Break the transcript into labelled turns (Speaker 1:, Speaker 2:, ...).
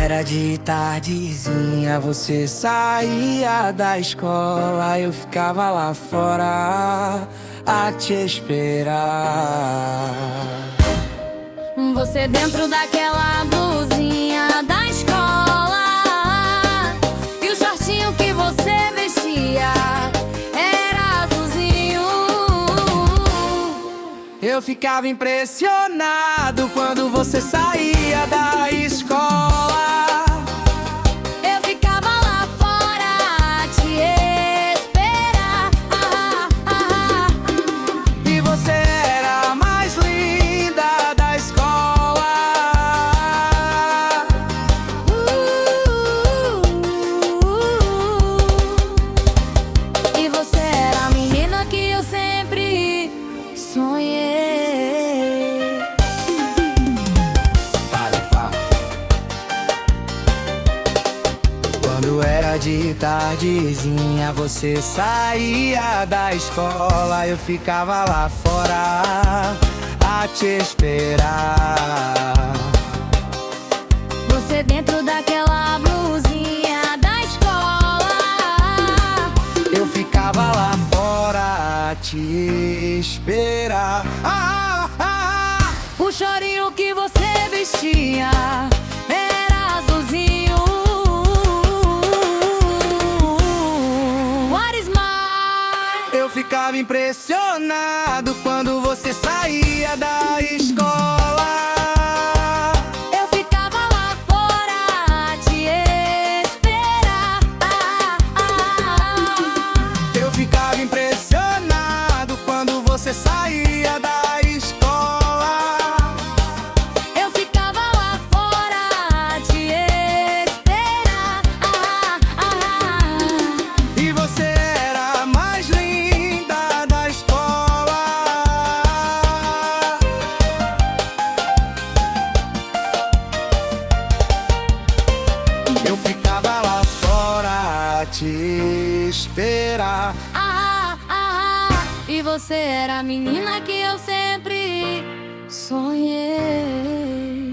Speaker 1: era de tardezinha, você saía da escola, eu ficava lá fora a te esperar.
Speaker 2: Você dentro daquela blusinha da escola e o shortinho que você vestia era azulzinho.
Speaker 1: Eu ficava impressionado quando você saía da escola.
Speaker 2: Eu ficava lá fora a te esperar.
Speaker 1: E você era a mais linda da escola.
Speaker 2: E você era a menina que eu sempre sonhei.
Speaker 1: Quando era de tardezinha, você saía da escola, eu ficava lá fora a te esperar.
Speaker 2: Você dentro daquela blusinha da escola,
Speaker 1: Eu ficava lá fora a te esperar.
Speaker 2: o chorinho que você vestia era azulzinho. What is mine?
Speaker 1: Eu ficava impressionado quando você saía da escola.
Speaker 2: Eu ficava lá fora a te esperar.
Speaker 1: Eu ficava impressionado quando você saía da escola.
Speaker 2: Eu ficava lá fora a te esperar.
Speaker 1: E você era a mais linda da escola. Eu ficava lá fora a te esperar.
Speaker 2: E você era a menina que eu sempre sonhei.